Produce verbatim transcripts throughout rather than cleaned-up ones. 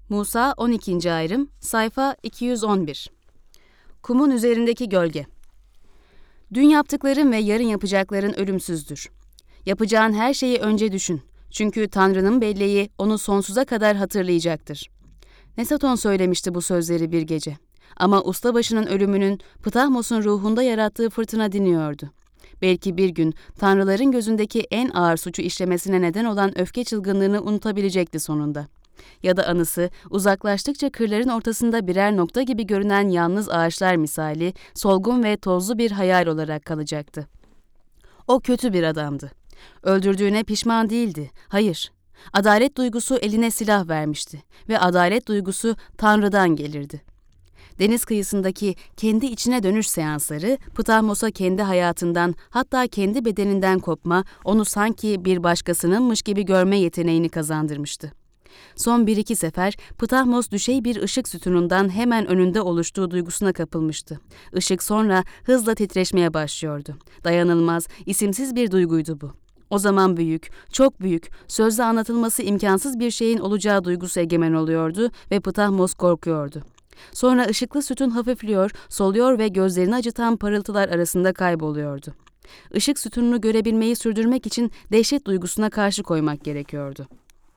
Musa on ikinci ayrım, sayfa iki yüz on bir. Kumun üzerindeki gölge. Dün yaptıkların ve yarın yapacakların ölümsüzdür. Yapacağın her şeyi önce düşün. Çünkü Tanrı'nın belleği onu sonsuza kadar hatırlayacaktır. Nesaton söylemişti bu sözleri bir gece. Ama ustabaşının ölümünün Ptahmos'un ruhunda yarattığı fırtına dinliyordu. Belki bir gün tanrıların gözündeki en ağır suçu işlemesine neden olan öfke çılgınlığını unutabilecekti sonunda. Ya da anısı uzaklaştıkça kırların ortasında birer nokta gibi görünen yalnız ağaçlar misali solgun ve tozlu bir hayal olarak kalacaktı. O kötü bir adamdı. Öldürdüğüne pişman değildi. Hayır. Adalet duygusu eline silah vermişti ve adalet duygusu Tanrı'dan gelirdi. Deniz kıyısındaki kendi içine dönüş seansları Ptahmos'a kendi hayatından, hatta kendi bedeninden kopma, onu sanki bir başkasınınmış gibi görme yeteneğini kazandırmıştı. Son bir iki sefer Ptahmos düşey bir ışık sütunundan hemen önünde oluştuğu duygusuna kapılmıştı. Işık sonra hızla titreşmeye başlıyordu. Dayanılmaz, isimsiz bir duyguydu bu. O zaman büyük, çok büyük, sözle anlatılması imkansız bir şeyin olacağı duygusu egemen oluyordu ve Ptahmos korkuyordu. Sonra ışıklı sütun hafifliyor, soluyor ve gözlerini acıtan parıltılar arasında kayboluyordu. Işık sütununu görebilmeyi sürdürmek için dehşet duygusuna karşı koymak gerekiyordu.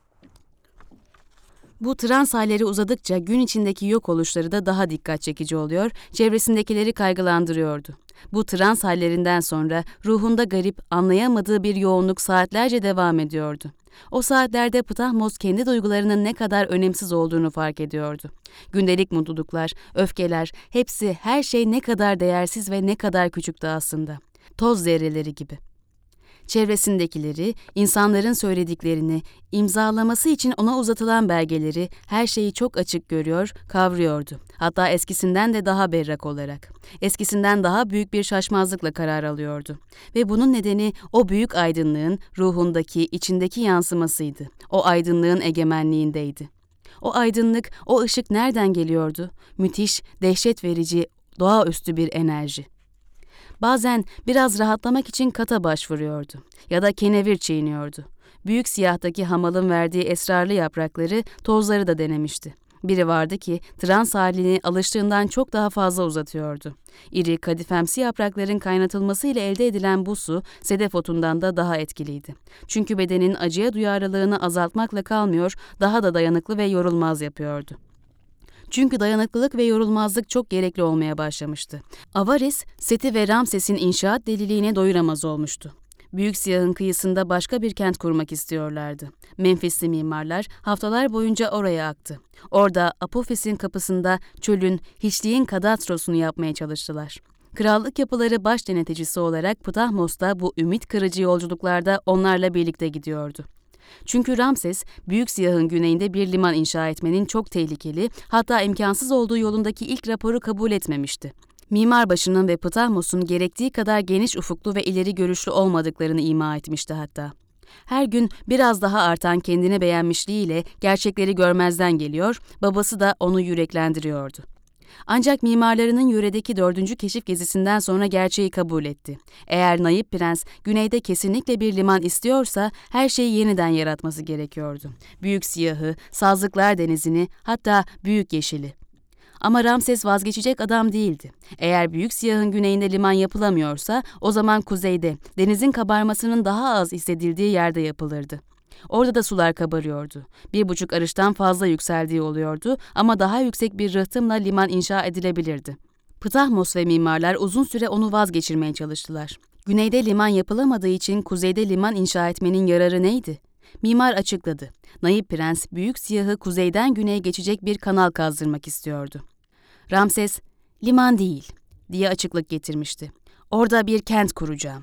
Bu trans halleri uzadıkça gün içindeki yok oluşları da daha dikkat çekici oluyor, çevresindekileri kaygılandırıyordu. Bu trans hallerinden sonra ruhunda garip, anlayamadığı bir yoğunluk saatlerce devam ediyordu. O saatlerde Ptahmos kendi duygularının ne kadar önemsiz olduğunu fark ediyordu. Gündelik mutluluklar, öfkeler, hepsi, her şey ne kadar değersiz ve ne kadar küçüktü aslında. Toz zerreleri gibi. Çevresindekileri, insanların söylediklerini, imzalaması için ona uzatılan belgeleri, her şeyi çok açık görüyor, kavruyordu. Hatta eskisinden de daha berrak olarak. Eskisinden daha büyük bir şaşmazlıkla karar alıyordu. Ve bunun nedeni o büyük aydınlığın ruhundaki, içindeki yansımasıydı. O aydınlığın egemenliğindeydi. O aydınlık, o ışık nereden geliyordu? Müthiş, dehşet verici, doğaüstü bir enerji. Bazen biraz rahatlamak için kata başvuruyordu ya da kenevir çiğniyordu. Büyük siyahtaki hamalın verdiği esrarlı yaprakları, tozları da denemişti. Biri vardı ki trans halini alıştığından çok daha fazla uzatıyordu. İri, kadifemsi yaprakların kaynatılmasıyla elde edilen bu su, sedef otundan da daha etkiliydi. Çünkü bedenin acıya duyarlılığını azaltmakla kalmıyor, daha da dayanıklı ve yorulmaz yapıyordu. Çünkü dayanıklılık ve yorulmazlık çok gerekli olmaya başlamıştı. Avaris, Seti ve Ramses'in inşaat deliliğine doyuramaz olmuştu. Büyük Siyah'ın kıyısında başka bir kent kurmak istiyorlardı. Memphisli mimarlar haftalar boyunca oraya aktı. Orada Apofis'in kapısında çölün, hiçliğin kadastrosunu yapmaya çalıştılar. Krallık yapıları baş deneticisi olarak Ptahmos da bu ümit kırıcı yolculuklarda onlarla birlikte gidiyordu. Çünkü Ramses, Büyük Siyah'ın güneyinde bir liman inşa etmenin çok tehlikeli, hatta imkansız olduğu yolundaki ilk raporu kabul etmemişti. Mimarbaşının ve Ptahmos'un gerektiği kadar geniş ufuklu ve ileri görüşlü olmadıklarını ima etmişti hatta. Her gün biraz daha artan kendine beğenmişliğiyle gerçekleri görmezden geliyor, babası da onu yüreklendiriyordu. Ancak mimarlarının yöredeki dördüncü keşif gezisinden sonra gerçeği kabul etti. Eğer Naip Prens güneyde kesinlikle bir liman istiyorsa her şeyi yeniden yaratması gerekiyordu. Büyük Siyah'ı, Sazlıklar Denizi'ni, hatta Büyük Yeşil'i. Ama Ramses vazgeçecek adam değildi. Eğer Büyük Siyah'ın güneyinde liman yapılamıyorsa o zaman kuzeyde, denizin kabarmasının daha az hissedildiği yerde yapılırdı. Orada da sular kabarıyordu. Bir buçuk arıştan fazla yükseldiği oluyordu ama daha yüksek bir rıhtımla liman inşa edilebilirdi. Ptahmos ve mimarlar uzun süre onu vazgeçirmeye çalıştılar. Güneyde liman yapılamadığı için kuzeyde liman inşa etmenin yararı neydi? Mimar açıkladı. Naip Prens, Büyük Siyah'ı kuzeyden güneye geçecek bir kanal kazdırmak istiyordu. Ramses, liman değil, diye açıklık getirmişti. Orada bir kent kuracağım.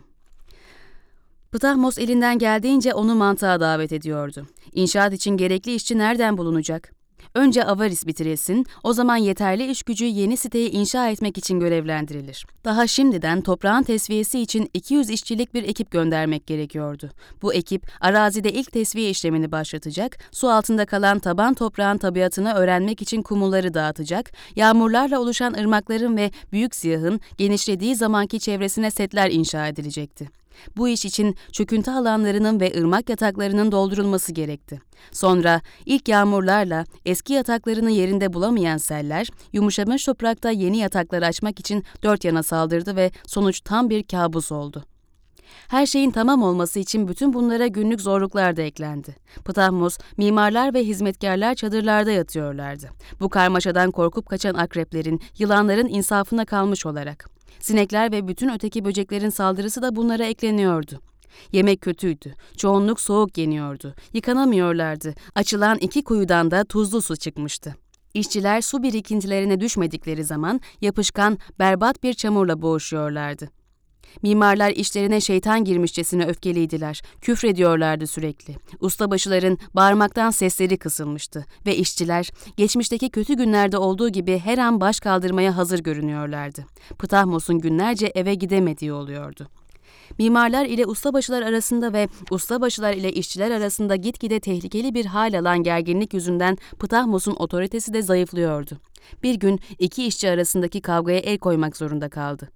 Ptahmos elinden geldiğince onu mantığa davet ediyordu. İnşaat için gerekli işçi nereden bulunacak? Önce Avaris bitirilsin, o zaman yeterli iş gücü yeni siteyi inşa etmek için görevlendirilir. Daha şimdiden toprağın tesviyesi için iki yüz işçilik bir ekip göndermek gerekiyordu. Bu ekip arazide ilk tesviye işlemini başlatacak, su altında kalan taban toprağın tabiatını öğrenmek için kumulları dağıtacak, yağmurlarla oluşan ırmakların ve Büyük Siyah'ın genişlediği zamanki çevresine setler inşa edilecekti. Bu iş için çöküntü alanlarının ve ırmak yataklarının doldurulması gerekti. Sonra ilk yağmurlarla eski yataklarını yerinde bulamayan seller, yumuşamış toprakta yeni yataklar açmak için dört yana saldırdı ve sonuç tam bir kabus oldu. Her şeyin tamam olması için bütün bunlara günlük zorluklar da eklendi. Ptahmos, mimarlar ve hizmetkarlar çadırlarda yatıyorlardı. Bu karmaşadan korkup kaçan akreplerin, yılanların insafına kalmış olarak. Sinekler ve bütün öteki böceklerin saldırısı da bunlara ekleniyordu. Yemek kötüydü, çoğunluk soğuk yeniyordu, yıkanamıyorlardı, açılan iki kuyudan da tuzlu su çıkmıştı. İşçiler su birikintilerine düşmedikleri zaman yapışkan, berbat bir çamurla boğuşuyorlardı. Mimarlar işlerine şeytan girmişçesine öfkeliydiler, küfrediyorlardı sürekli. Ustabaşıların bağırmaktan sesleri kısılmıştı ve işçiler, geçmişteki kötü günlerde olduğu gibi her an baş kaldırmaya hazır görünüyorlardı. Ptahmos'un günlerce eve gidemediği oluyordu. Mimarlar ile ustabaşılar arasında ve ustabaşılar ile işçiler arasında gitgide tehlikeli bir hal alan gerginlik yüzünden Ptahmos'un otoritesi de zayıflıyordu. Bir gün iki işçi arasındaki kavgaya el koymak zorunda kaldı.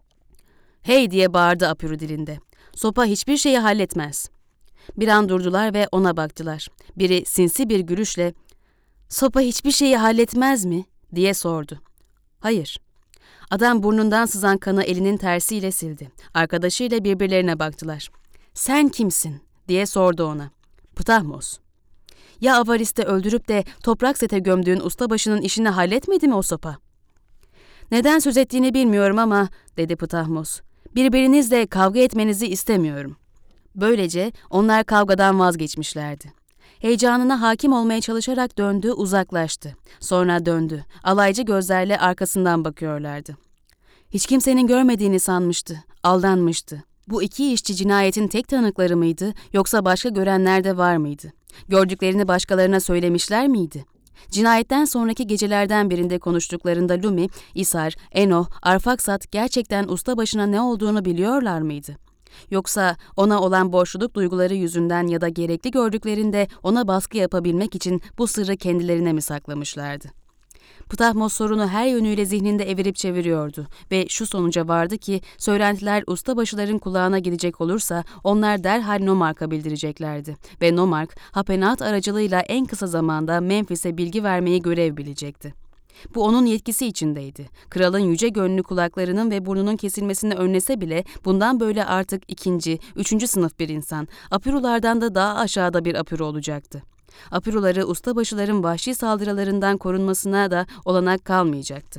"Hey!" diye bağırdı Apürü dilinde. "Sopa hiçbir şeyi halletmez." Bir an durdular ve ona baktılar. Biri sinsi bir gülüşle, "Sopa hiçbir şeyi halletmez mi?" diye sordu. "Hayır." Adam burnundan sızan kanı elinin tersiyle sildi. Arkadaşıyla birbirlerine baktılar. "Sen kimsin?" diye sordu ona. "Ptahmos." "Ya Avaris'te öldürüp de toprak sete gömdüğün ustabaşının işini halletmedi mi o sopa?" "Neden söz ettiğini bilmiyorum ama," dedi Ptahmos, "birbirinizle kavga etmenizi istemiyorum." Böylece onlar kavgadan vazgeçmişlerdi. Heyecanına hakim olmaya çalışarak döndü, uzaklaştı. Sonra döndü. Alaycı gözlerle arkasından bakıyorlardı. Hiç kimsenin görmediğini sanmıştı, aldanmıştı. Bu iki işçi cinayetin tek tanıkları mıydı, yoksa başka görenler de var mıydı? Gördüklerini başkalarına söylemişler miydi? Cinayetten sonraki gecelerden birinde konuştuklarında Lumi, İsar, Enoh, Arfaksat gerçekten ustabaşına ne olduğunu biliyorlar mıydı? Yoksa ona olan borçluluk duyguları yüzünden ya da gerekli gördüklerinde ona baskı yapabilmek için bu sırrı kendilerine mi saklamışlardı? Ptahmos sorunu her yönüyle zihninde evirip çeviriyordu ve şu sonuca vardı ki söylentiler ustabaşıların kulağına gidecek olursa onlar derhal Nomark'a bildireceklerdi ve Nomark, Hapenat aracılığıyla en kısa zamanda Memphis'e bilgi vermeyi görev bilecekti. Bu onun yetkisi içindeydi. Kralın yüce gönlü kulaklarının ve burnunun kesilmesini önlese bile bundan böyle artık ikinci, üçüncü sınıf bir insan, Apirulardan da daha aşağıda bir Apiru olacaktı. Apiruları ustabaşıların vahşi saldırılarından korunmasına da olanak kalmayacaktı.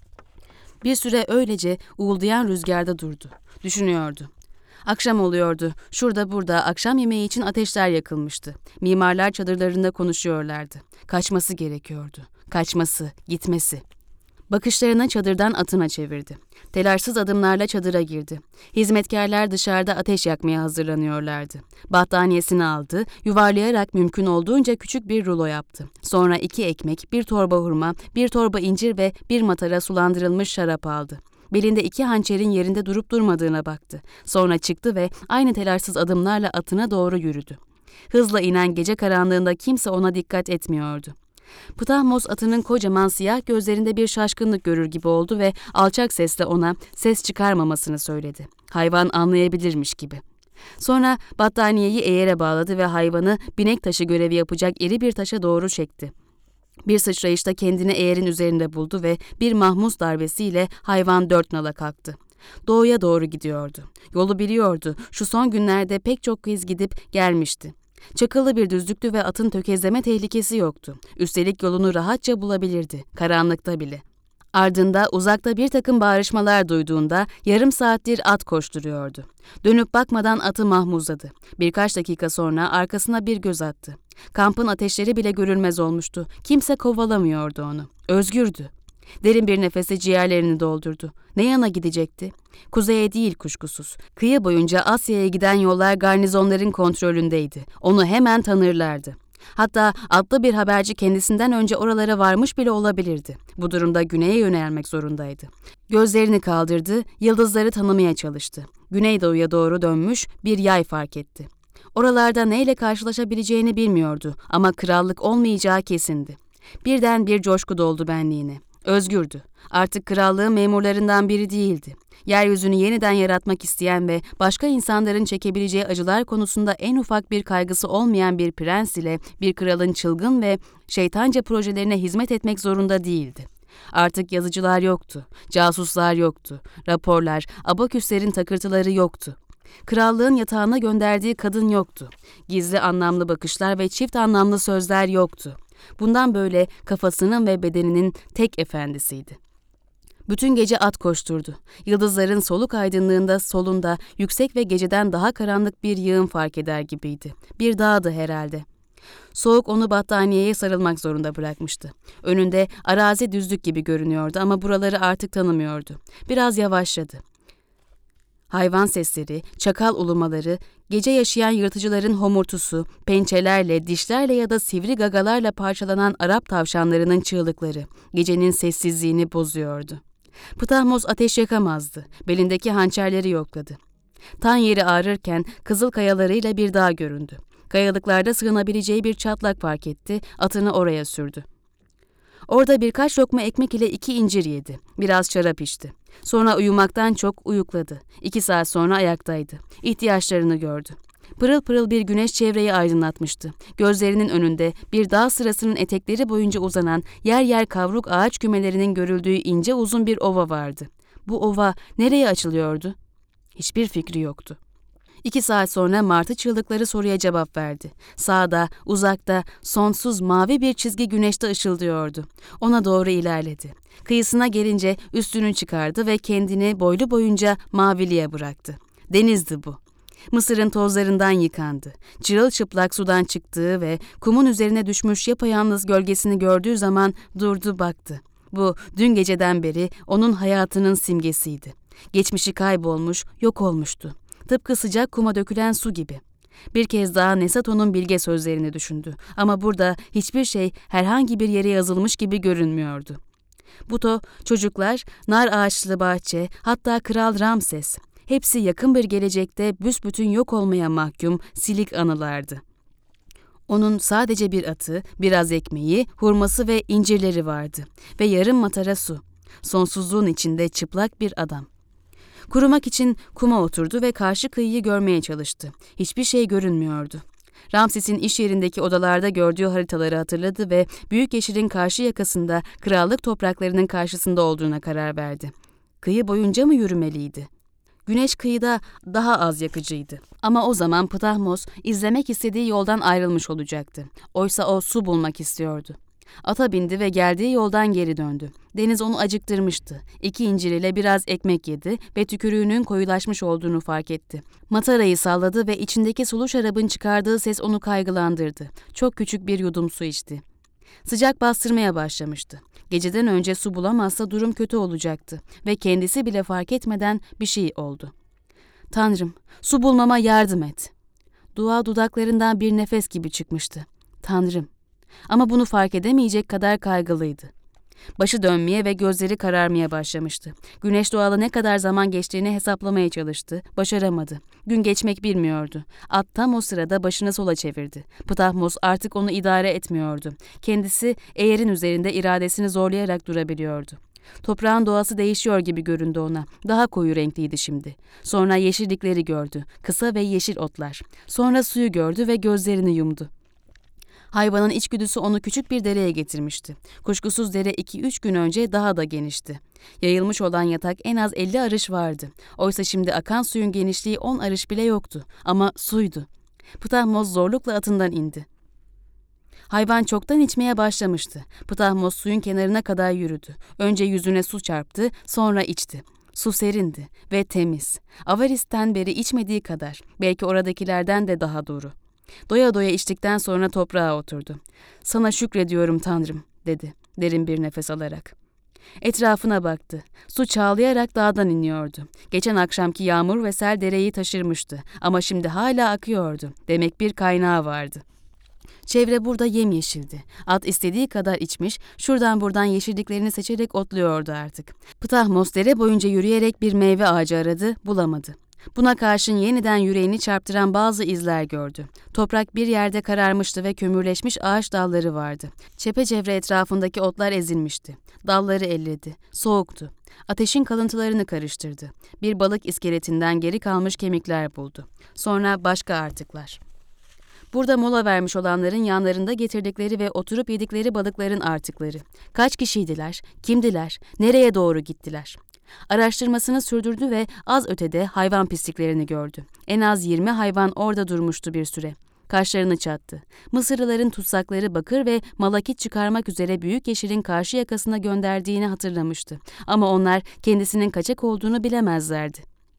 Bir süre öylece uğuldayan rüzgarda durdu. Düşünüyordu. Akşam oluyordu. Şurada burada akşam yemeği için ateşler yakılmıştı. Mimarlar çadırlarında konuşuyorlardı. Kaçması gerekiyordu. Kaçması, gitmesi. Bakışlarını çadırdan atına çevirdi. Telaşsız adımlarla çadıra girdi. Hizmetkarlar dışarıda ateş yakmaya hazırlanıyorlardı. Battaniyesini aldı, yuvarlayarak mümkün olduğunca küçük bir rulo yaptı. Sonra iki ekmek, bir torba hurma, bir torba incir ve bir matara sulandırılmış şarap aldı. Belinde iki hançerin yerinde durup durmadığına baktı. Sonra çıktı ve aynı telaşsız adımlarla atına doğru yürüdü. Hızla inen gece karanlığında kimse ona dikkat etmiyordu. Ptahmos atının kocaman siyah gözlerinde bir şaşkınlık görür gibi oldu ve alçak sesle ona ses çıkarmamasını söyledi. Hayvan anlayabilirmiş gibi. Sonra battaniyeyi eğere bağladı ve hayvanı binek taşı görevi yapacak iri bir taşa doğru çekti. Bir sıçrayışta kendini eğerin üzerinde buldu ve bir mahmus darbesiyle hayvan dört nala kalktı. Doğuya doğru gidiyordu. Yolu biliyordu. Şu son günlerde pek çok kez gidip gelmişti. Çakıllı bir düzlüktü ve atın tökezleme tehlikesi yoktu. Üstelik yolunu rahatça bulabilirdi, karanlıkta bile. Ardında uzakta bir takım bağrışmalar duyduğunda yarım saattir at koşturuyordu. Dönüp bakmadan atı mahmuzladı. Birkaç dakika sonra arkasına bir göz attı. Kampın ateşleri bile görülmez olmuştu. Kimse kovalamıyordu onu. Özgürdü. Derin bir nefese ciğerlerini doldurdu. Ne yana gidecekti? Kuzeye değil kuşkusuz. Kıyı boyunca Asya'ya giden yollar garnizonların kontrolündeydi. Onu hemen tanırlardı. Hatta atlı bir haberci kendisinden önce oralara varmış bile olabilirdi. Bu durumda güneye yönelmek zorundaydı. Gözlerini kaldırdı, yıldızları tanımaya çalıştı. Güneydoğuya doğru dönmüş bir yay fark etti. Oralarda neyle karşılaşabileceğini bilmiyordu ama krallık olmayacağı kesindi. Birden bir coşku doldu benliğine. Özgürdü. Artık krallığın memurlarından biri değildi. Yeryüzünü yeniden yaratmak isteyen ve başka insanların çekebileceği acılar konusunda en ufak bir kaygısı olmayan bir prens ile bir kralın çılgın ve şeytanca projelerine hizmet etmek zorunda değildi. Artık yazıcılar yoktu, casuslar yoktu, raporlar, abaküslerin takırtıları yoktu. Krallığın yatağına gönderdiği kadın yoktu. Gizli anlamlı bakışlar ve çift anlamlı sözler yoktu. Bundan böyle kafasının ve bedeninin tek efendisiydi. Bütün gece at koşturdu. Yıldızların soluk aydınlığında solunda yüksek ve geceden daha karanlık bir yığın fark eder gibiydi. Bir dağdı herhalde. Soğuk onu battaniyeye sarılmak zorunda bırakmıştı. Önünde arazi düzlük gibi görünüyordu ama buraları artık tanımıyordu. Biraz yavaşladı. Hayvan sesleri, çakal ulumaları, gece yaşayan yırtıcıların homurtusu, pençelerle, dişlerle ya da sivri gagalarla parçalanan Arap tavşanlarının çığlıkları gecenin sessizliğini bozuyordu. Ptahmos ateş yakamazdı. Belindeki hançerleri yokladı. Tan yeri ağrırken kızıl kayalarıyla bir dağ göründü. Kayalıklarda sığınabileceği bir çatlak fark etti, atını oraya sürdü. Orada birkaç lokma ekmek ile iki incir yedi. Biraz şarap içti. Sonra uyumaktan çok uyukladı. İki saat sonra ayaktaydı. İhtiyaçlarını gördü. Pırıl pırıl bir güneş çevreyi aydınlatmıştı. Gözlerinin önünde bir dağ sırasının etekleri boyunca uzanan yer yer kavruk ağaç kümelerinin görüldüğü ince uzun bir ova vardı. Bu ova nereye açılıyordu? Hiçbir fikri yoktu. İki saat sonra martı çığlıkları soruya cevap verdi. Sağda, uzakta, sonsuz mavi bir çizgi güneşte ışıldıyordu. Ona doğru ilerledi. Kıyısına gelince üstünü çıkardı ve kendini boylu boyunca maviliğe bıraktı. Denizdi bu. Mısır'ın tozlarından yıkandı. Çırılçıplak sudan çıktığı ve kumun üzerine düşmüş yapayalnız gölgesini gördüğü zaman durdu baktı. Bu dün geceden beri onun hayatının simgesiydi. Geçmişi kaybolmuş, yok olmuştu. Tıpkı sıcak kuma dökülen su gibi. Bir kez daha Nesato'nun bilge sözlerini düşündü. Ama burada hiçbir şey herhangi bir yere yazılmış gibi görünmüyordu. Buto, çocuklar, nar ağaçlı bahçe, hatta Kral Ramses. Hepsi yakın bir gelecekte büsbütün yok olmaya mahkum silik anılardı. Onun sadece bir atı, biraz ekmeği, hurması ve incirleri vardı. Ve yarım matara su. Sonsuzluğun içinde çıplak bir adam. Kurumak için kuma oturdu ve karşı kıyıyı görmeye çalıştı. Hiçbir şey görünmüyordu. Ramses'in iş yerindeki odalarda gördüğü haritaları hatırladı ve Büyük Yeşil'in karşı yakasında krallık topraklarının karşısında olduğuna karar verdi. Kıyı boyunca mı yürümeliydi? Güneş kıyıda daha az yakıcıydı. Ama o zaman Ptahmos izlemek istediği yoldan ayrılmış olacaktı. Oysa o su bulmak istiyordu. Ata bindi ve geldiği yoldan geri döndü. Deniz onu acıktırmıştı. İki incir ile biraz ekmek yedi ve tükürüğünün koyulaşmış olduğunu fark etti. Matarayı salladı ve içindeki sulu şarabın çıkardığı ses onu kaygılandırdı. Çok küçük bir yudum su içti. Sıcak bastırmaya başlamıştı. Geceden önce su bulamazsa durum kötü olacaktı ve kendisi bile fark etmeden bir şey oldu. Tanrım, su bulmama yardım et. Dua dudaklarından bir nefes gibi çıkmıştı. Tanrım. Ama bunu fark edemeyecek kadar kaygılıydı. Başı dönmeye ve gözleri kararmaya başlamıştı. Güneş doğalı ne kadar zaman geçtiğini hesaplamaya çalıştı. Başaramadı. Gün geçmek bilmiyordu. At tam o sırada başını sola çevirdi. Ptahmos artık onu idare etmiyordu. Kendisi eğerin üzerinde iradesini zorlayarak durabiliyordu. Toprağın doğası değişiyor gibi göründü ona. Daha koyu renkliydi şimdi. Sonra yeşillikleri gördü. Kısa ve yeşil otlar. Sonra suyu gördü ve gözlerini yumdu. Hayvanın içgüdüsü onu küçük bir dereye getirmişti. Kuşkusuz dere iki üç gün önce daha da genişti. Yayılmış olan yatak en az elli arış vardı. Oysa şimdi akan suyun genişliği on arış bile yoktu. Ama suydu. Ptahmos zorlukla atından indi. Hayvan çoktan içmeye başlamıştı. Ptahmos suyun kenarına kadar yürüdü. Önce yüzüne su çarptı, sonra içti. Su serindi ve temiz. Avaris'ten beri içmediği kadar, belki oradakilerden de daha doğru. Doya doya içtikten sonra toprağa oturdu. "Sana şükrediyorum Tanrım," dedi derin bir nefes alarak. Etrafına baktı. Su çağlayarak dağdan iniyordu. Geçen akşamki yağmur ve sel dereyi taşırmıştı ama şimdi hala akıyordu. Demek bir kaynağı vardı. Çevre burada yemyeşildi. At istediği kadar içmiş, şuradan buradan yeşilliklerini seçerek otluyordu artık. Ptahmos dere boyunca yürüyerek bir meyve ağacı aradı, bulamadı. Buna karşın yeniden yüreğini çarptıran bazı izler gördü. Toprak bir yerde kararmıştı ve kömürleşmiş ağaç dalları vardı. Çepeçevre etrafındaki otlar ezilmişti. Dalları elledi. Soğuktu. Ateşin kalıntılarını karıştırdı. Bir balık iskeletinden geri kalmış kemikler buldu. Sonra başka artıklar. Burada mola vermiş olanların yanlarında getirdikleri ve oturup yedikleri balıkların artıkları. Kaç kişiydiler, kimdiler, nereye doğru gittiler? Araştırmasını sürdürdü ve az ötede hayvan pisliklerini gördü. En az yirmi hayvan orada durmuştu bir süre. Kaşlarını çattı. Mısırlıların tutsakları bakır ve malakit çıkarmak üzere büyük yeşilin karşı yakasına gönderdiğini hatırlamıştı. Ama onlar kendisinin kaçak olduğunu bilemezlerdi.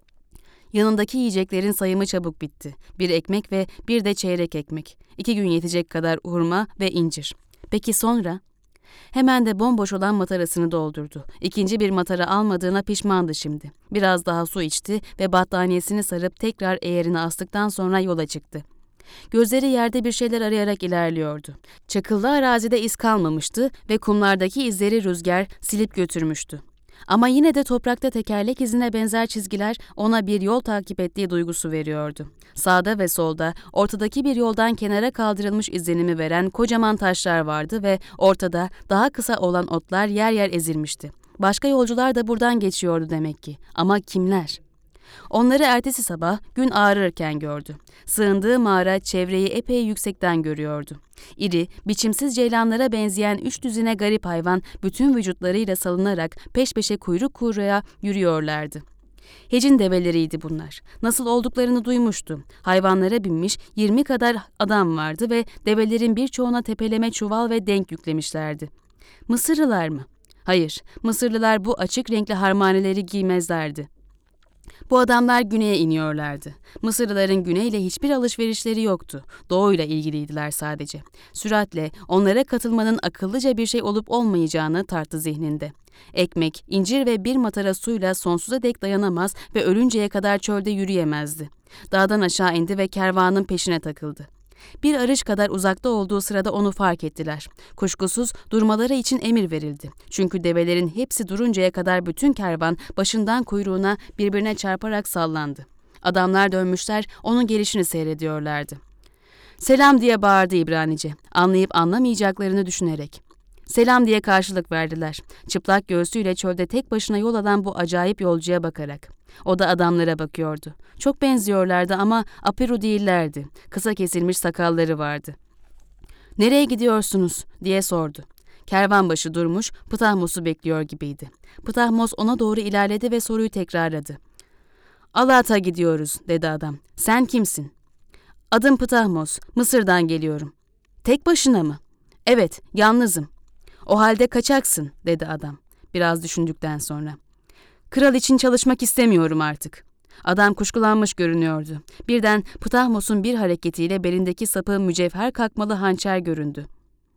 Yanındaki yiyeceklerin sayımı çabuk bitti. Bir ekmek ve bir de çeyrek ekmek. İki gün yetecek kadar hurma ve incir. Peki sonra? Hemen de bomboş olan matarasını doldurdu. İkinci bir matara almadığına pişmandı şimdi. Biraz daha su içti ve battaniyesini sarıp tekrar eğerine astıktan sonra yola çıktı. Gözleri yerde bir şeyler arayarak ilerliyordu. Çakıllı arazide iz kalmamıştı ve kumlardaki izleri rüzgar silip götürmüştü. Ama yine de toprakta tekerlek izine benzer çizgiler ona bir yol takip ettiği duygusu veriyordu. Sağda ve solda ortadaki bir yoldan kenara kaldırılmış izlenimi veren kocaman taşlar vardı ve ortada daha kısa olan otlar yer yer ezilmişti. Başka yolcular da buradan geçiyordu demek ki. Ama kimler? Onları ertesi sabah gün ağrırken gördü. Sığındığı mağara çevreyi epey yüksekten görüyordu. İri, biçimsiz ceylanlara benzeyen üç düzine garip hayvan bütün vücutlarıyla salınarak peş peşe kuyruk kuyruğa yürüyorlardı. Hecin develeriydi bunlar. Nasıl olduklarını duymuştu. Hayvanlara binmiş yirmi kadar adam vardı ve develerin birçoğuna tepeleme çuval ve denk yüklemişlerdi. Mısırlılar mı? Hayır, Mısırlılar bu açık renkli harmaneleri giymezlerdi. Bu adamlar güneye iniyorlardı. Mısırlıların güneyle hiçbir alışverişleri yoktu. Doğuyla ilgiliydiler sadece. Süratle onlara katılmanın akıllıca bir şey olup olmayacağını tarttı zihninde. Ekmek, incir ve bir matara suyla sonsuza dek dayanamaz ve ölünceye kadar çölde yürüyemezdi. Dağdan aşağı indi ve kervanın peşine takıldı. Bir arış kadar uzakta olduğu sırada onu fark ettiler. Kuşkusuz durmaları için emir verildi. Çünkü develerin hepsi duruncaya kadar bütün kervan başından kuyruğuna birbirine çarparak sallandı. Adamlar dönmüşler, onun gelişini seyrediyorlardı. "Selam!" diye bağırdı İbranice, anlayıp anlamayacaklarını düşünerek. "Selam!" diye karşılık verdiler. Çıplak göğsüyle çölde tek başına yol alan bu acayip yolcuya bakarak. O da adamlara bakıyordu. Çok benziyorlardı ama Apiru değillerdi. Kısa kesilmiş sakalları vardı. "Nereye gidiyorsunuz?" diye sordu. Kervanbaşı durmuş, Ptahmos'u bekliyor gibiydi. Ptahmos ona doğru ilerledi ve soruyu tekrarladı. "Alat'a gidiyoruz," dedi adam. "Sen kimsin?" "Adım Ptahmos, Mısır'dan geliyorum." "Tek başına mı?" "Evet, yalnızım." "O halde kaçaksın," dedi adam. Biraz düşündükten sonra. "Kral için çalışmak istemiyorum artık." Adam kuşkulanmış görünüyordu. Birden Ptahmos'un bir hareketiyle belindeki sapı mücevher kakmalı hançer göründü.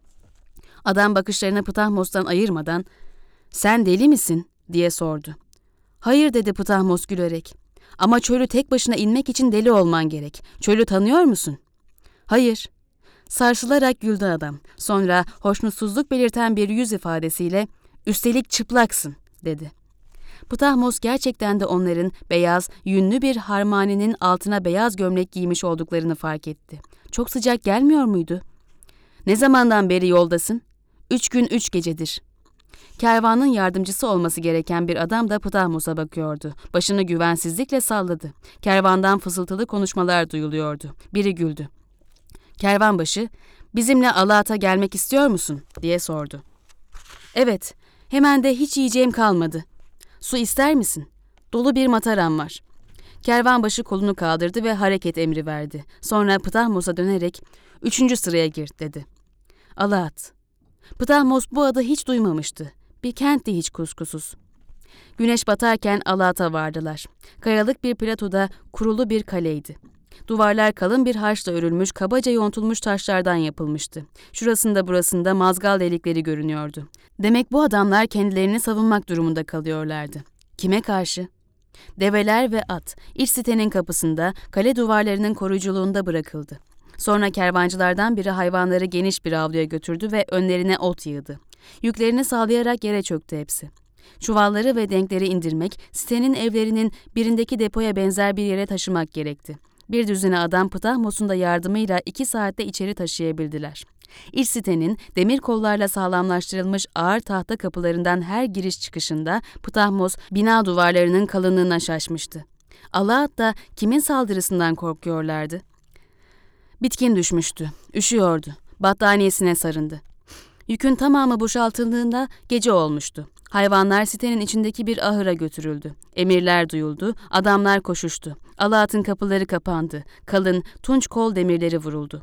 Adam bakışlarını Ptahmos'tan ayırmadan "Sen deli misin?" diye sordu. "Hayır," dedi Ptahmos gülerek. "Ama çölü tek başına inmek için deli olman gerek. Çölü tanıyor musun?" "Hayır." Sarsılarak güldü adam. Sonra hoşnutsuzluk belirten bir yüz ifadesiyle "Üstelik çıplaksın," dedi. Ptahmos gerçekten de onların beyaz, yünlü bir harmanenin altına beyaz gömlek giymiş olduklarını fark etti. Çok sıcak gelmiyor muydu? "Ne zamandan beri yoldasın?" "Üç gün üç gecedir." Kervanın yardımcısı olması gereken bir adam da Ptahmos'a bakıyordu. Başını güvensizlikle salladı. Kervandan fısıltılı konuşmalar duyuluyordu. Biri güldü. Kervanbaşı, "Bizimle Alat'a gelmek istiyor musun?" diye sordu. "Evet, hemen de hiç yiyeceğim kalmadı." "Su ister misin?" "Dolu bir mataram var." Kervanbaşı kolunu kaldırdı ve hareket emri verdi. Sonra Ptahmos'a dönerek "Üçüncü sıraya gir," dedi. Alat. Ptahmos bu adı hiç duymamıştı. Bir kentti hiç kuşkusuz. Güneş batarken Alat'a vardılar. Kayalık bir platoda kurulu bir kaleydi. Duvarlar kalın bir harçla örülmüş, kabaca yontulmuş taşlardan yapılmıştı. Şurasında burasında mazgal delikleri görünüyordu. Demek bu adamlar kendilerini savunmak durumunda kalıyorlardı. Kime karşı? Develer ve at, iç sitenin kapısında, kale duvarlarının koruyuculuğunda bırakıldı. Sonra kervancılardan biri hayvanları geniş bir avluya götürdü ve önlerine ot yığdı. Yüklerini sağlayarak yere çöktü hepsi. Çuvalları ve denkleri indirmek, sitenin evlerinin birindeki depoya benzer bir yere taşımak gerekti. Bir düzine adam Ptahmos'un da yardımıyla iki saatte içeri taşıyabildiler. İç sitenin demir kollarla sağlamlaştırılmış ağır tahta kapılarından her giriş çıkışında Ptahmos bina duvarlarının kalınlığına şaşmıştı. Allah da kimin saldırısından korkuyorlardı? Bitkin düşmüştü, üşüyordu, battaniyesine sarındı. Yükün tamamı boşaltıldığında gece olmuştu. Hayvanlar sitenin içindeki bir ahıra götürüldü. Emirler duyuldu, adamlar koşuştu. Alat'ın kapıları kapandı, kalın tunç kol demirleri vuruldu.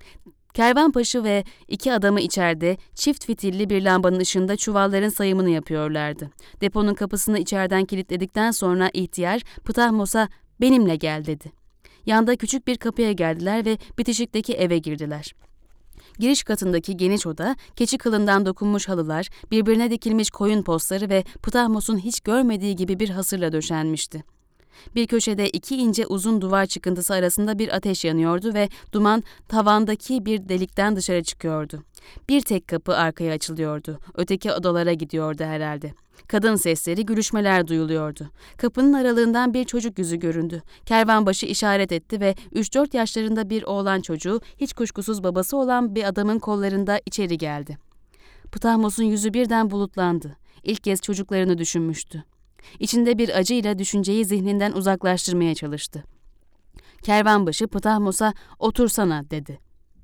Kervanbaşı ve iki adamı içeride çift fitilli bir lambanın ışığında çuvalların sayımını yapıyorlardı. Deponun kapısını içeriden kilitledikten sonra ihtiyar Ptahmos'a "Benimle gel" dedi. Yanda küçük bir kapıya geldiler ve bitişikteki eve girdiler. Giriş katındaki geniş oda, keçi kılından dokunmuş halılar, birbirine dikilmiş koyun postları ve Ptahmos'un hiç görmediği gibi bir hasırla döşenmişti. Bir köşede iki ince uzun duvar çıkıntısı arasında bir ateş yanıyordu ve duman tavandaki bir delikten dışarı çıkıyordu. Bir tek kapı arkaya açılıyordu. Öteki odalara gidiyordu herhalde. Kadın sesleri, gülüşmeler duyuluyordu. Kapının aralığından bir çocuk yüzü göründü. Kervanbaşı işaret etti ve üç dört yaşlarında bir oğlan çocuğu, hiç kuşkusuz babası olan bir adamın kollarında içeri geldi. Ptahmos'un yüzü birden bulutlandı. İlk kez çocuklarını düşünmüştü. İçinde bir acıyla düşünceyi zihninden uzaklaştırmaya çalıştı. Kervanbaşı Ptahmos'a "Otursana" dedi.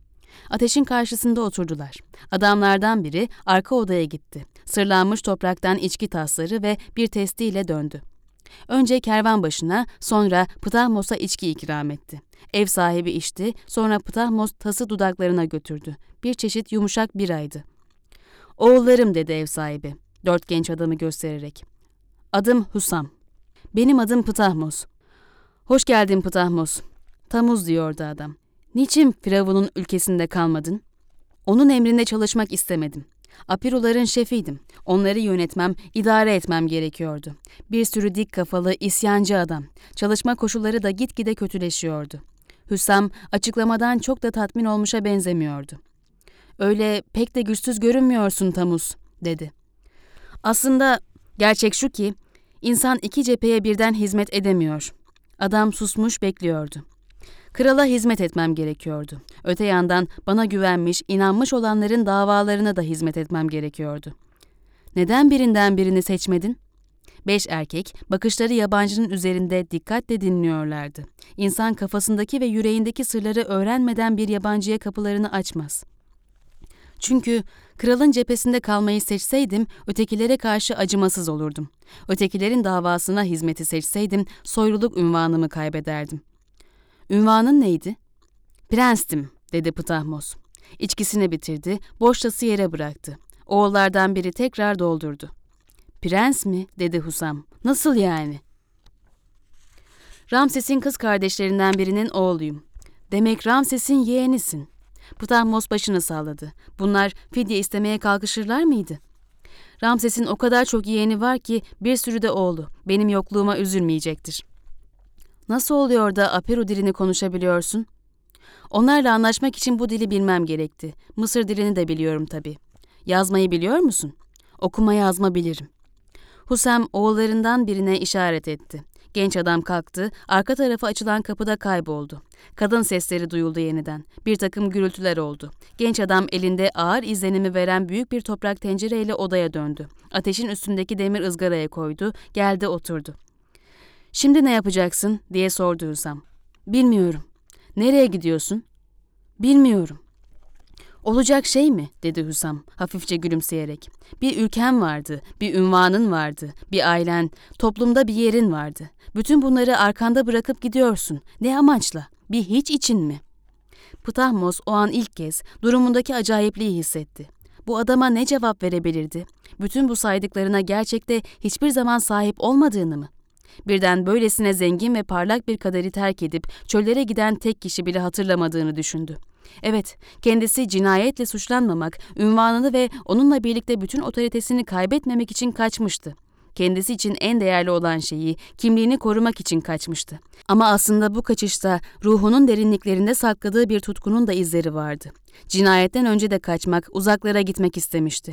Ateşin karşısında oturdular. Adamlardan biri arka odaya gitti. Sırlanmış topraktan içki tasları ve bir testiyle döndü. Önce kervanbaşına, sonra Ptahmos'a içki ikram etti. Ev sahibi içti, sonra Ptahmos tası dudaklarına götürdü. Bir çeşit yumuşak biraydı. "Oğullarım" dedi ev sahibi, dört genç adamı göstererek. "Adım Husam. Benim adım Ptahmos." "Hoş geldin Ptahmos." "Tamuz" diyordu adam. "Niçin Firavun'un ülkesinde kalmadın?" "Onun emrinde çalışmak istemedim. Apiruların şefiydim. Onları yönetmem, idare etmem gerekiyordu. Bir sürü dik kafalı, isyancı adam. Çalışma koşulları da gitgide kötüleşiyordu." Hüsam açıklamadan çok da tatmin olmuşa benzemiyordu. "Öyle pek de güçsüz görünmüyorsun Tamuz" dedi. "Aslında gerçek şu ki, insan iki cepheye birden hizmet edemiyor." Adam susmuş bekliyordu. "Krala hizmet etmem gerekiyordu. Öte yandan bana güvenmiş, inanmış olanların davalarına da hizmet etmem gerekiyordu." "Neden birinden birini seçmedin?" Beş erkek, bakışları yabancının üzerinde dikkatle dinliyorlardı. İnsan kafasındaki ve yüreğindeki sırları öğrenmeden bir yabancıya kapılarını açmaz. "Çünkü kralın cephesinde kalmayı seçseydim, ötekilere karşı acımasız olurdum. Ötekilerin davasına hizmeti seçseydim, soyluluk unvanımı kaybederdim." "Ünvanın neydi?" "Prenstim" dedi Ptahmos. İçkisini bitirdi, boş tası yere bıraktı. Oğullardan biri tekrar doldurdu. "Prens mi?" dedi Husam. "Nasıl yani?" "Ramses'in kız kardeşlerinden birinin oğluyum." "Demek Ramses'in yeğenisin." Ptahmos başını salladı. "Bunlar fidye istemeye kalkışırlar mıydı?" "Ramses'in o kadar çok yeğeni var ki bir sürü de oğlu. Benim yokluğuma üzülmeyecektir." "Nasıl oluyor da Apiru dilini konuşabiliyorsun?" "Onlarla anlaşmak için bu dili bilmem gerekti. Mısır dilini de biliyorum tabii." "Yazmayı biliyor musun?" "Okuma yazma bilirim." Husam oğullarından birine işaret etti. Genç adam kalktı, arka tarafa açılan kapıda kayboldu. Kadın sesleri duyuldu yeniden. Bir takım gürültüler oldu. Genç adam elinde ağır izlenimi veren büyük bir toprak tencereyle odaya döndü. Ateşin üstündeki demir ızgaraya koydu, geldi oturdu. "Şimdi ne yapacaksın?" diye sordu Hüsam. "Bilmiyorum." "Nereye gidiyorsun?" "Bilmiyorum." "Olacak şey mi?" dedi Hüsam hafifçe gülümseyerek. "Bir ülken vardı, bir ünvanın vardı, bir ailen, toplumda bir yerin vardı. Bütün bunları arkanda bırakıp gidiyorsun. Ne amaçla? Bir hiç için mi?" Ptahmos o an ilk kez durumundaki acayipliği hissetti. Bu adama ne cevap verebilirdi? Bütün bu saydıklarına gerçekte hiçbir zaman sahip olmadığını mı? Birden böylesine zengin ve parlak bir kaderi terk edip çöllere giden tek kişi bile hatırlamadığını düşündü. Evet, kendisi cinayetle suçlanmamak, ünvanını ve onunla birlikte bütün otoritesini kaybetmemek için kaçmıştı. Kendisi için en değerli olan şeyi, kimliğini korumak için kaçmıştı. Ama aslında bu kaçışta ruhunun derinliklerinde sakladığı bir tutkunun da izleri vardı. Cinayetten önce de kaçmak, uzaklara gitmek istemişti.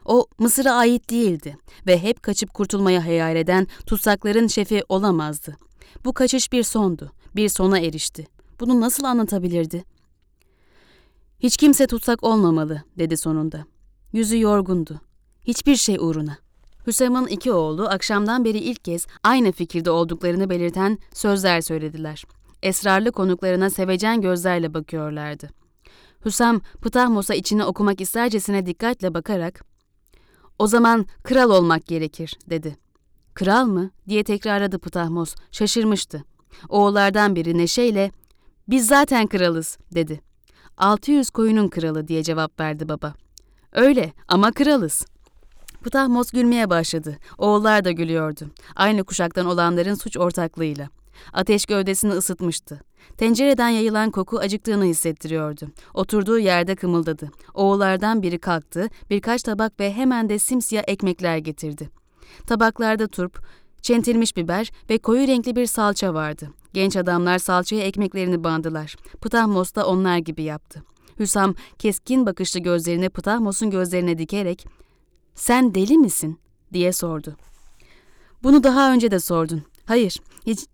O Mısır'a ait değildi ve hep kaçıp kurtulmaya hayal eden tutsakların şefi olamazdı. Bu kaçış bir sondu, bir sona erişti. Bunu nasıl anlatabilirdi? Hiç kimse tutsak olmamalı, dedi sonunda. Yüzü yorgundu. Hiçbir şey uğruna. Hüsam'ın iki oğlu akşamdan beri ilk kez aynı fikirde olduklarını belirten sözler söylediler. Esrarlı konuklarına sevecen gözlerle bakıyorlardı. Hüsam, Ptahmos'a içini okumak istercesine dikkatle bakarak, "O zaman kral olmak gerekir," dedi. "Kral mı?" diye tekrarladı Ptahmos, şaşırmıştı. Oğullardan biri neşeyle, "Biz zaten kralız," dedi. "Altı yüz koyunun kralı," diye cevap verdi baba. "Öyle ama kralız." Ptahmos gülmeye başladı. Oğullar da gülüyordu. Aynı kuşaktan olanların suç ortaklığıyla. Ateş gövdesini ısıtmıştı. Tencereden yayılan koku acıktığını hissettiriyordu. Oturduğu yerde kımıldadı. Oğullardan biri kalktı, birkaç tabak ve hemen de simsiyah ekmekler getirdi. Tabaklarda turp, çentilmiş biber ve koyu renkli bir salça vardı. Genç adamlar salçaya ekmeklerini bandılar. Ptahmos da onlar gibi yaptı. Hüsam keskin bakışlı gözlerini Ptahmos'un gözlerine dikerek, "Sen deli misin?" diye sordu. "Bunu daha önce de sordun." Hayır, hiç...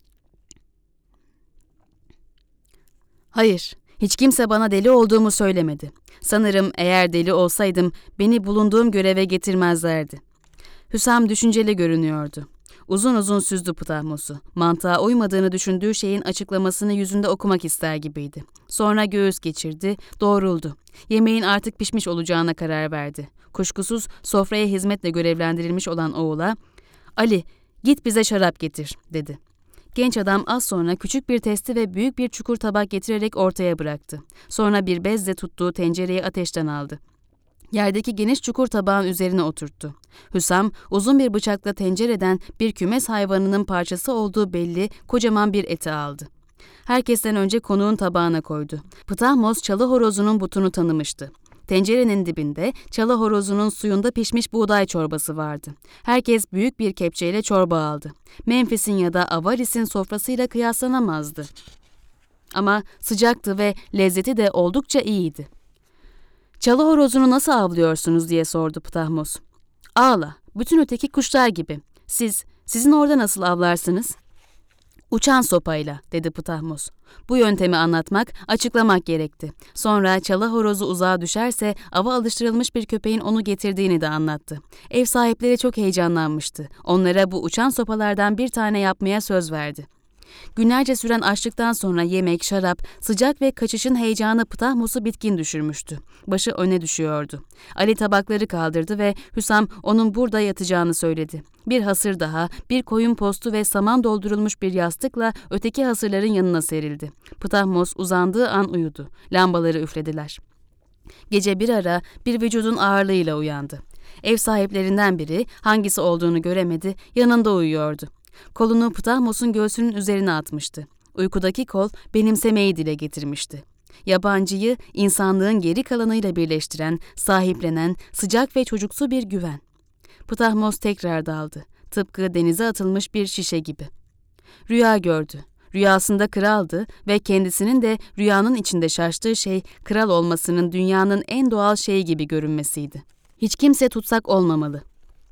Hayır, hiç kimse bana deli olduğumu söylemedi. Sanırım eğer deli olsaydım beni bulunduğum göreve getirmezlerdi. Hüsam düşünceli görünüyordu. Uzun uzun süzdü Ptahmos'u. Mantığa uymadığını düşündüğü şeyin açıklamasını yüzünde okumak ister gibiydi. Sonra göğüs geçirdi, doğruldu. Yemeğin artık pişmiş olacağına karar verdi. Kuşkusuz sofraya hizmetle görevlendirilmiş olan oğula, "Ali, git bize şarap getir," dedi. Genç adam az sonra küçük bir testi ve büyük bir çukur tabak getirerek ortaya bıraktı. Sonra bir bezle tuttuğu tencereyi ateşten aldı. Yerdeki geniş çukur tabağın üzerine oturttu. Hüsam uzun bir bıçakla tencereden bir kümes hayvanının parçası olduğu belli kocaman bir eti aldı. Herkesten önce konuğun tabağına koydu. Ptahmos çalı horozunun butunu tanımıştı. Tencerenin dibinde çalı horozunun suyunda pişmiş buğday çorbası vardı. Herkes büyük bir kepçeyle çorba aldı. Memphis'in ya da Avaris'in sofrasıyla kıyaslanamazdı. Ama sıcaktı ve lezzeti de oldukça iyiydi. "Çalı horozunu nasıl avlıyorsunuz?" diye sordu Ptahmos. "Ağla, bütün öteki kuşlar gibi. Siz, sizin orada nasıl avlarsınız?" "Uçan sopayla," dedi Ptahmos. Bu yöntemi anlatmak, açıklamak gerekti. Sonra çalı horozu uzağa düşerse ava alıştırılmış bir köpeğin onu getirdiğini de anlattı. Ev sahipleri çok heyecanlanmıştı. Onlara bu uçan sopalardan bir tane yapmaya söz verdi. Günlerce süren açlıktan sonra yemek, şarap, sıcak ve kaçışın heyecanı Ptahmos'u bitkin düşürmüştü. Başı öne düşüyordu. Ali tabakları kaldırdı ve Hüsam onun burada yatacağını söyledi. Bir hasır daha, bir koyun postu ve saman doldurulmuş bir yastıkla öteki hasırların yanına serildi. Ptahmos uzandığı an uyudu. Lambaları üflediler. Gece bir ara bir vücudun ağırlığıyla uyandı. Ev sahiplerinden biri, hangisi olduğunu göremedi, yanında uyuyordu. Kolunu Ptahmos'un göğsünün üzerine atmıştı. Uykudaki kol benimsemeyi dile getirmişti. Yabancıyı insanlığın geri kalanıyla birleştiren, sahiplenen, sıcak ve çocuksu bir güven. Ptahmos tekrar daldı. Tıpkı denize atılmış bir şişe gibi. Rüya gördü. Rüyasında kraldı ve kendisinin de rüyanın içinde şaştığı şey kral olmasının dünyanın en doğal şeyi gibi görünmesiydi. Hiç kimse tutsak olmamalı.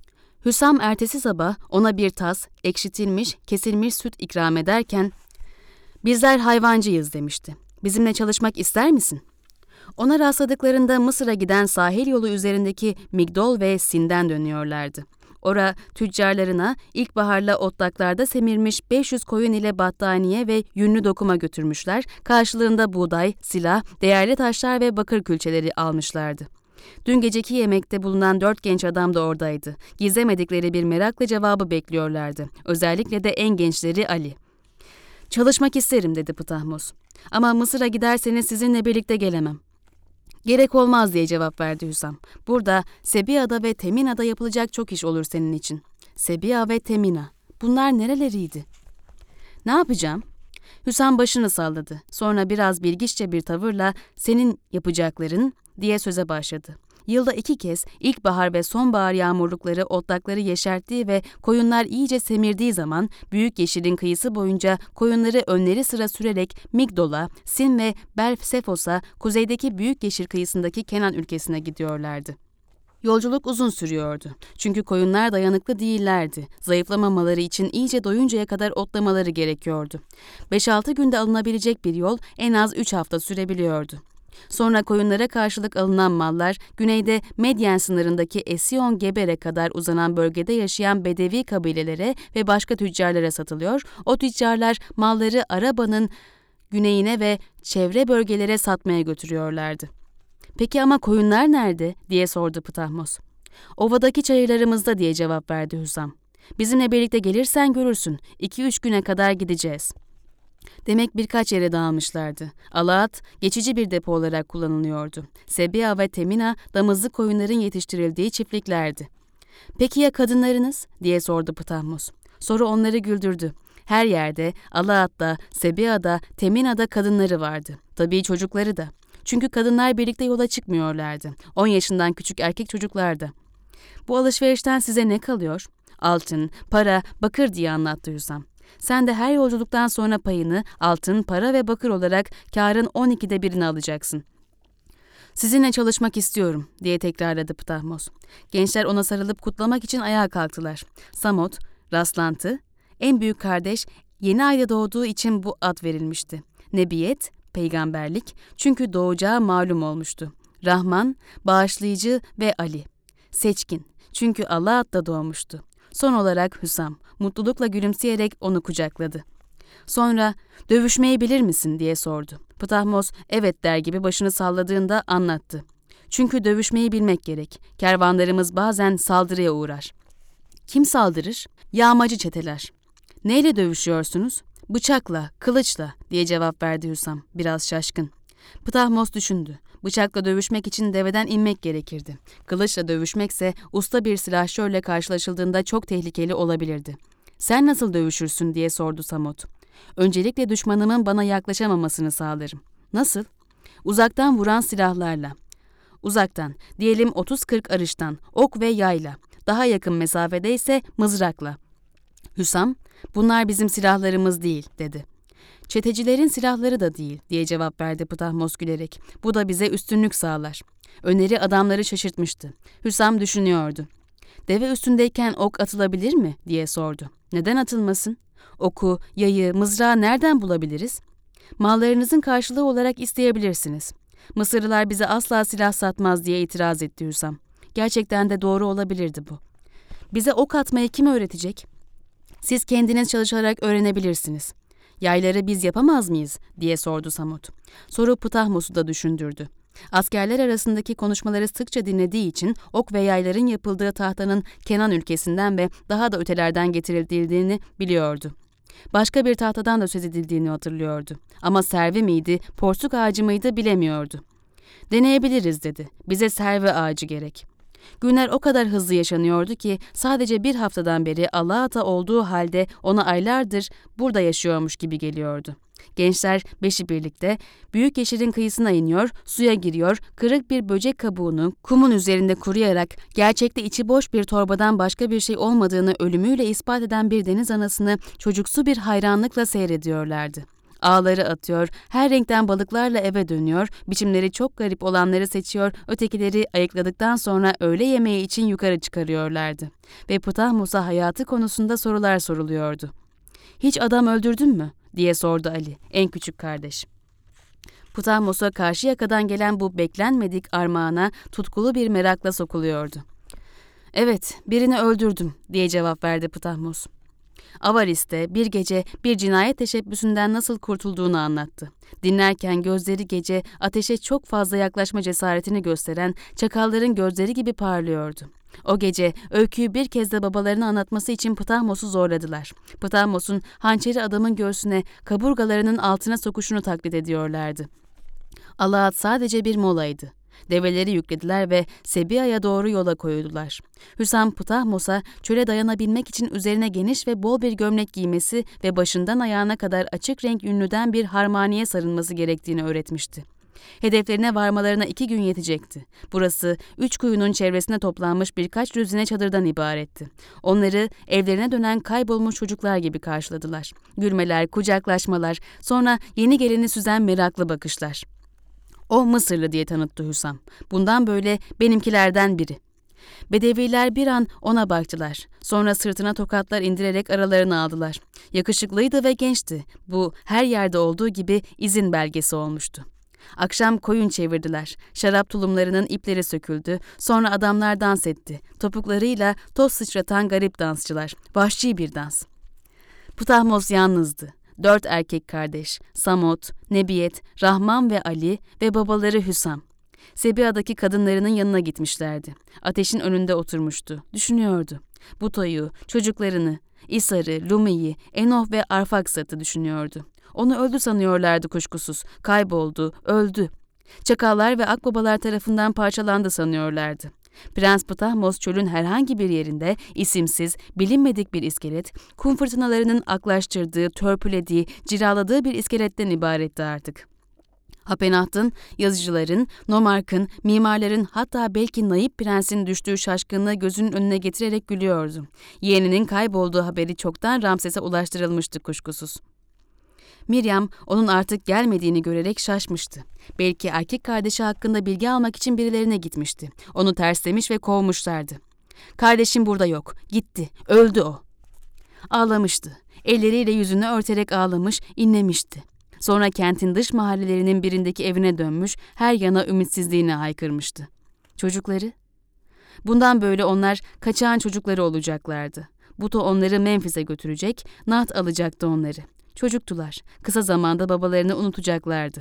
Hüsam ertesi sabah ona bir tas, ekşitilmiş, kesilmiş süt ikram ederken, "Bizler hayvancıyız," demişti. "Bizimle çalışmak ister misin?" Ona rastladıklarında Mısır'a giden sahil yolu üzerindeki Migdol ve Sin'den dönüyorlardı. Ora tüccarlarına ilkbaharla otlaklarda semirmiş beş yüz koyun ile battaniye ve yünlü dokuma götürmüşler, karşılığında buğday, silah, değerli taşlar ve bakır külçeleri almışlardı. Dün geceki yemekte bulunan dört genç adam da oradaydı. Gizlemedikleri bir merakla cevabı bekliyorlardı. Özellikle de en gençleri Ali. "Çalışmak isterim," dedi Ptahmos. "Ama Mısır'a giderseniz sizinle birlikte gelemem." "Gerek olmaz," diye cevap verdi Hüsam. "Burada Sebiya'da ve Temina'da yapılacak çok iş olur senin için." Sebiya ve Temina. Bunlar nereleriydi? "Ne yapacağım?" Hüsam başını salladı. Sonra biraz bilgiççe bir tavırla "Senin yapacakların," diye söze başladı. Yılda iki kez ilkbahar ve sonbahar yağmurlukları otlakları yeşerttiği ve koyunlar iyice semirdiği zaman büyük yeşilin kıyısı boyunca koyunları önleri sıra sürerek Migdol'a, Sin ve Belfsefos'a, kuzeydeki büyük yeşil kıyısındaki Kenan ülkesine gidiyorlardı. Yolculuk uzun sürüyordu. Çünkü koyunlar dayanıklı değillerdi. Zayıflamamaları için iyice doyuncaya kadar otlamaları gerekiyordu. beş altı günde alınabilecek bir yol en az üç hafta sürebiliyordu. Sonra koyunlara karşılık alınan mallar, güneyde Medyen sınırındaki Esion Geber'e kadar uzanan bölgede yaşayan Bedevi kabilelere ve başka tüccarlara satılıyor. O tüccarlar malları Araba'nın güneyine ve çevre bölgelere satmaya götürüyorlardı. "Peki ama koyunlar nerede?" diye sordu Ptahmos. "Ovadaki çayırlarımızda," diye cevap verdi Hüsam. "Bizimle birlikte gelirsen görürsün. İki üç güne kadar gideceğiz." Demek birkaç yere dağılmışlardı. Alaat, geçici bir depo olarak kullanılıyordu. Sebia ve Temina, damızlık koyunların yetiştirildiği çiftliklerdi. "Peki ya kadınlarınız?" diye sordu Ptahmos. Soru onları güldürdü. Her yerde, Alaat'ta, Sebia'da, Temina'da kadınları vardı. Tabii çocukları da. Çünkü kadınlar birlikte yola çıkmıyorlardı. On yaşından küçük erkek çocuklar da. "Bu alışverişten size ne kalıyor?" "Altın, para, bakır," diye anlattı Hüsam. "Sen de her yolculuktan sonra payını altın, para ve bakır olarak kârın on ikide birini alacaksın." "Sizinle çalışmak istiyorum," diye tekrarladı Ptahmos. Gençler ona sarılıp kutlamak için ayağa kalktılar. Samot, rastlantı, en büyük kardeş, yeni ayda doğduğu için bu ad verilmişti. Nebiyet, peygamberlik, çünkü doğacağı malum olmuştu. Rahman, bağışlayıcı ve Ali, seçkin, çünkü Allah adda doğmuştu. Son olarak Hüsam, mutlulukla gülümseyerek onu kucakladı. Sonra, "Dövüşmeyi bilir misin?" diye sordu. Ptahmos, "Evet," der gibi başını salladığında anlattı. "Çünkü dövüşmeyi bilmek gerek. Kervanlarımız bazen saldırıya uğrar." "Kim saldırır?" "Yağmacı çeteler." "Neyle dövüşüyorsunuz?" "Bıçakla, kılıçla," diye cevap verdi Hüsam, biraz şaşkın. Ptahmos düşündü. Bıçakla dövüşmek için deveden inmek gerekirdi. Kılıçla dövüşmekse usta bir silahşörle karşılaşıldığında çok tehlikeli olabilirdi. "Sen nasıl dövüşürsün?" diye sordu Samot. "Öncelikle düşmanımın bana yaklaşamamasını sağlarım." "Nasıl?" "Uzaktan vuran silahlarla." "Uzaktan, diyelim otuz kırk arıştan, ok ve yayla. Daha yakın mesafede ise mızrakla." Hüsam, "Bunlar bizim silahlarımız değil," dedi. "Çetecilerin silahları da değil," diye cevap verdi Ptahmos gülerek. "Bu da bize üstünlük sağlar." Öneri adamları şaşırtmıştı. Hüsam düşünüyordu. "Deve üstündeyken ok atılabilir mi?" diye sordu. "Neden atılmasın? Oku, yayı, mızrağı nereden bulabiliriz?" "Mallarınızın karşılığı olarak isteyebilirsiniz." "Mısırlılar bize asla silah satmaz," diye itiraz etti Hüsam. Gerçekten de doğru olabilirdi bu. "Bize ok atmayı kim öğretecek?" "Siz kendiniz çalışarak öğrenebilirsiniz." "Yayları biz yapamaz mıyız?" diye sordu Samut. Soru Ptahmos'u da düşündürdü. Askerler arasındaki konuşmaları sıkça dinlediği için ok ve yayların yapıldığı tahtanın Kenan ülkesinden ve daha da ötelerden getirildiğini biliyordu. Başka bir tahtadan da söz edildiğini hatırlıyordu. Ama servi miydi, porsuk ağacı mıydı bilemiyordu. "Deneyebiliriz," dedi. "Bize servi ağacı gerek." Günler o kadar hızlı yaşanıyordu ki sadece bir haftadan beri Alaata olduğu halde ona aylardır burada yaşıyormuş gibi geliyordu. Gençler beşi birlikte büyük yeşilin kıyısına iniyor, suya giriyor, kırık bir böcek kabuğunu kumun üzerinde kuruyarak gerçekte içi boş bir torbadan başka bir şey olmadığını ölümüyle ispat eden bir deniz anasını çocuksu bir hayranlıkla seyrediyorlardı. Ağları atıyor, her renkten balıklarla eve dönüyor, biçimleri çok garip olanları seçiyor, ötekileri ayıkladıktan sonra öğle yemeği için yukarı çıkarıyorlardı. Ve Ptahmos'a hayatı konusunda sorular soruluyordu. "Hiç adam öldürdün mü?" diye sordu Ali, en küçük kardeş. Ptahmos'a karşı yakadan gelen bu beklenmedik armağana tutkulu bir merakla sokuluyordu. "Evet, birini öldürdüm," diye cevap verdi Ptahmos. Avaris'te bir gece bir cinayet teşebbüsünden nasıl kurtulduğunu anlattı. Dinlerken gözleri gece ateşe çok fazla yaklaşma cesaretini gösteren çakalların gözleri gibi parlıyordu. O gece öyküyü bir kez de babalarına anlatması için Ptahmos'u zorladılar. Ptahmos'un hançeri adamın göğsüne kaburgalarının altına sokuşunu taklit ediyorlardı. Alaat sadece bir molaydı. Develeri yüklediler ve Sebia'ya doğru yola koyuldular. Hüsam Ptahmos'a çöle dayanabilmek için üzerine geniş ve bol bir gömlek giymesi ve başından ayağına kadar açık renk yünlüden bir harmaniye sarılması gerektiğini öğretmişti. Hedeflerine varmalarına iki gün yetecekti. Burası üç kuyunun çevresine toplanmış birkaç düzine çadırdan ibaretti. Onları evlerine dönen kaybolmuş çocuklar gibi karşıladılar. Gülmeler, kucaklaşmalar, sonra yeni geleni süzen meraklı bakışlar. "O Mısırlı," diye tanıttı Hüsam. "Bundan böyle benimkilerden biri." Bedeviler bir an ona baktılar. Sonra sırtına tokatlar indirerek aralarını aldılar. Yakışıklıydı ve gençti. Bu her yerde olduğu gibi izin belgesi olmuştu. Akşam koyun çevirdiler. Şarap tulumlarının ipleri söküldü. Sonra adamlar dans etti. Topuklarıyla toz sıçratan garip dansçılar. Vahşi bir dans. Ptahmos yalnızdı. Dört erkek kardeş, Samot, Nebiyet, Rahman ve Ali ve babaları Hüsam. Sebiha'daki kadınlarının yanına gitmişlerdi. Ateşin önünde oturmuştu. Düşünüyordu. Buto'yu, çocuklarını, İsar'ı, Lumi'yi, Enoh ve Arfaksat'ı düşünüyordu. Onu öldü sanıyorlardı kuşkusuz. Kayboldu, öldü. Çakallar ve akbabalar tarafından parçalandı sanıyorlardı. Prens Ptahmos çölün herhangi bir yerinde isimsiz, bilinmedik bir iskelet, kum fırtınalarının aklaştırdığı, törpülediği, cilaladığı bir iskeletten ibaretti artık. Apenaht'ın, yazıcıların, Nomark'ın, mimarların hatta belki naip prensin düştüğü şaşkınlığı gözünün önüne getirerek gülüyordu. Yeğeninin kaybolduğu haberi çoktan Ramses'e ulaştırılmıştı kuşkusuz. Miriam onun artık gelmediğini görerek şaşmıştı. Belki erkek kardeşi hakkında bilgi almak için birilerine gitmişti. Onu terslemiş ve kovmuşlardı. Kardeşim burada yok, gitti, öldü o. Ağlamıştı. Elleriyle yüzünü örterek ağlamış, inlemişti. Sonra kentin dış mahallelerinin birindeki evine dönmüş, her yana ümitsizliğini haykırmıştı. Çocukları? Bundan böyle onlar kaçağın çocukları olacaklardı. Buto onları Memphis'e götürecek, Naht alacaktı onları. Çocuktular. Kısa zamanda babalarını unutacaklardı.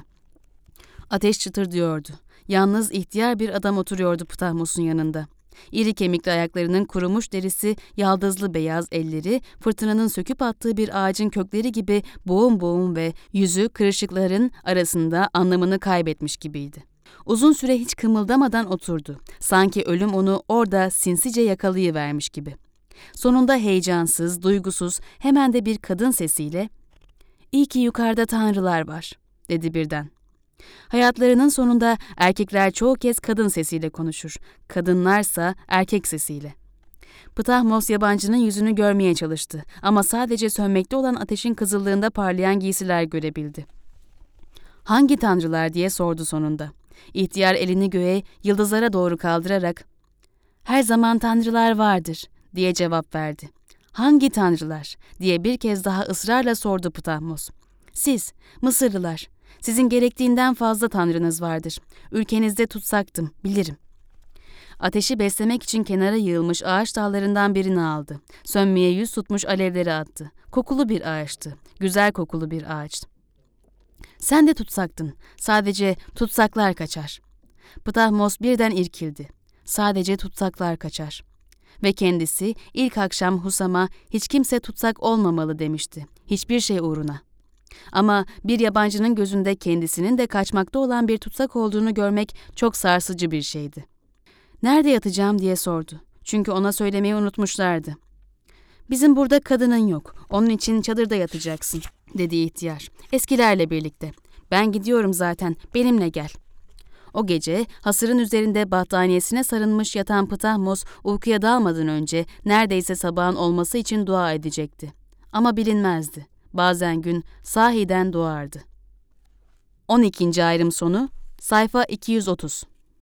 Ateş çıtırdıyordu. Yalnız ihtiyar bir adam oturuyordu Ptahmos'un yanında. İri kemikli ayaklarının kurumuş derisi, yaldızlı beyaz elleri, fırtınanın söküp attığı bir ağacın kökleri gibi boğum boğum ve yüzü kırışıkların arasında anlamını kaybetmiş gibiydi. Uzun süre hiç kımıldamadan oturdu. Sanki ölüm onu orada sinsice yakalayıvermiş gibi. Sonunda heyecansız, duygusuz, hemen de bir kadın sesiyle "İyi ki yukarıda tanrılar var," dedi birden. Hayatlarının sonunda erkekler çoğu kez kadın sesiyle konuşur, kadınlarsa erkek sesiyle. Ptahmos yabancının yüzünü görmeye çalıştı ama sadece sönmekte olan ateşin kızıllığında parlayan giysiler görebildi. "Hangi tanrılar?" diye sordu sonunda. İhtiyar elini göğe, yıldızlara doğru kaldırarak "Her zaman tanrılar vardır," diye cevap verdi. "Hangi tanrılar?" diye bir kez daha ısrarla sordu Ptahmos. "Siz, Mısırlılar, sizin gerektiğinden fazla tanrınız vardır. Ülkenizde tutsaktım, bilirim." Ateşi beslemek için kenara yığılmış ağaç dallarından birini aldı. Sönmeye yüz tutmuş alevleri attı. Kokulu bir ağaçtı, güzel kokulu bir ağaçtı. "Sen de tutsaktın, sadece tutsaklar kaçar." Ptahmos birden irkildi. Sadece tutsaklar kaçar. Ve kendisi ilk akşam Husam'a hiç kimse tutsak olmamalı demişti. Hiçbir şey uğruna. Ama bir yabancının gözünde kendisinin de kaçmakta olan bir tutsak olduğunu görmek çok sarsıcı bir şeydi. "Nerede yatacağım?" diye sordu. Çünkü ona söylemeyi unutmuşlardı. "Bizim burada kadının yok. Onun için çadırda yatacaksın," dedi ihtiyar. "Eskilerle birlikte. Ben gidiyorum zaten. Benimle gel." O gece hasırın üzerinde battaniyesine sarılmış yatan Ptahmos uykuya dalmadan önce neredeyse sabahın olması için dua edecekti. Ama bilinmezdi. Bazen gün sahiden doğardı. on ikinci ayrım sonu, sayfa iki yüz otuz.